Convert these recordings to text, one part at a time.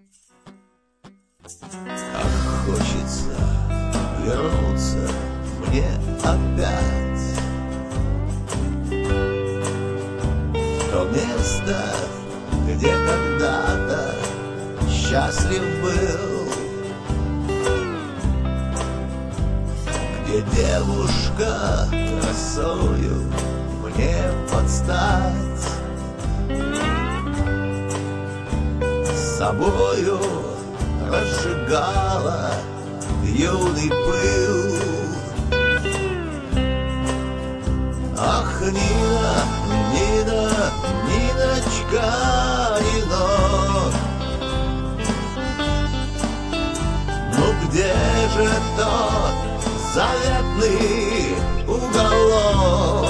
Ах, хочется вернуться мне опять в то место, где когда-то счастлив был, где девушка красою мне подстать, с собою разжигала юный пыл. Ах, Нина, Нина, Ниночка, Нино, ну где же тот заветный уголок,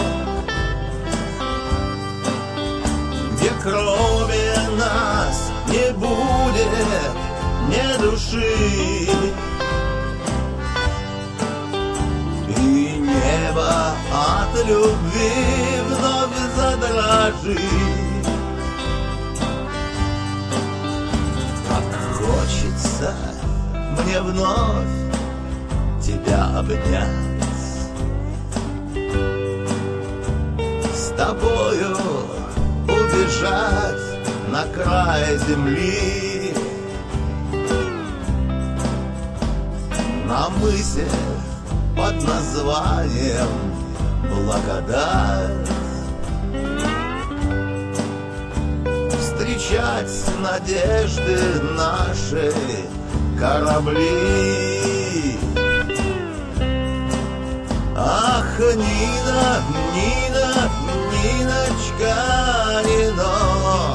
где кроме нас не будет ни души, и небо от любви вновь задрожит. Как хочется мне вновь тебя обнять, с тобою убежать на край земли, на мысе под названием Благодать, встречать надежды наши корабли. Ах, Нина, Нина, Ниночка, Нино,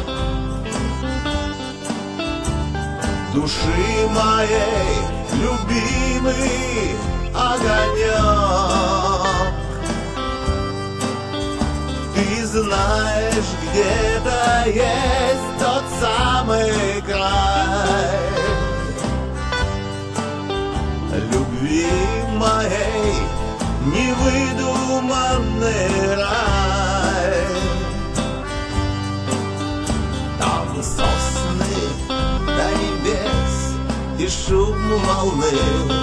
души моей любимый огонек. Ты знаешь, где-то есть тот самый край любви моей, невыдуманный рай. Там сосны до небес и шум волны,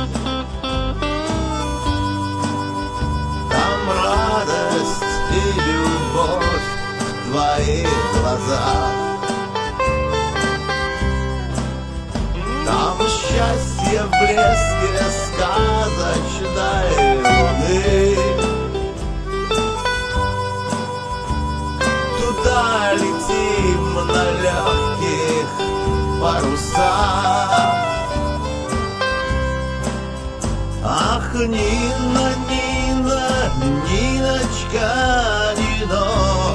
там радость и любовь в твоих глазах, там счастье в блеске сказочной луны. Туда летим на легких парусах. Ах, Нина, Нина, Ниночка, Нино,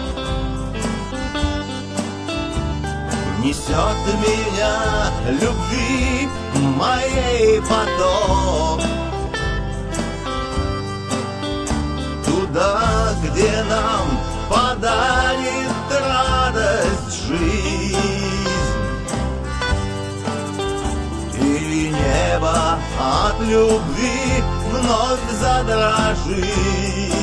несет меня любви моей поток, туда, где нам подарит радость жизнь, и небо от любви вновь задрожит.